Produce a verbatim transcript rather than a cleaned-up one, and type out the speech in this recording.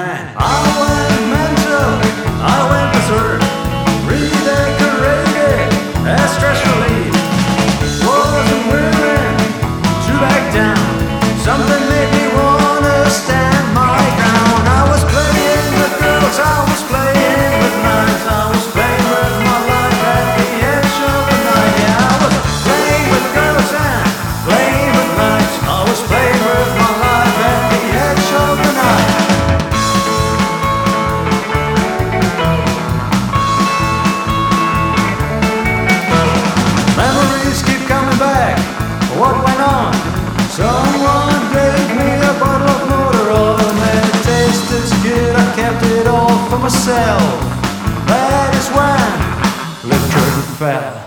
man. I went mental, I went berserk, redecorated as stress relief. Wasn't willing to back down. Something made me wanna stand my ground. I was playing with girls, I was playing with knives, I was playing with my life at the edge of the night. Yeah, I was playing with girls and playing with knives. I was playing with my life at the edge of the night. Memories keep coming back. What went on? Someone gave me a bottle of motor oil and it tasted good. I kept it all for myself. That is when Little Turtle fell.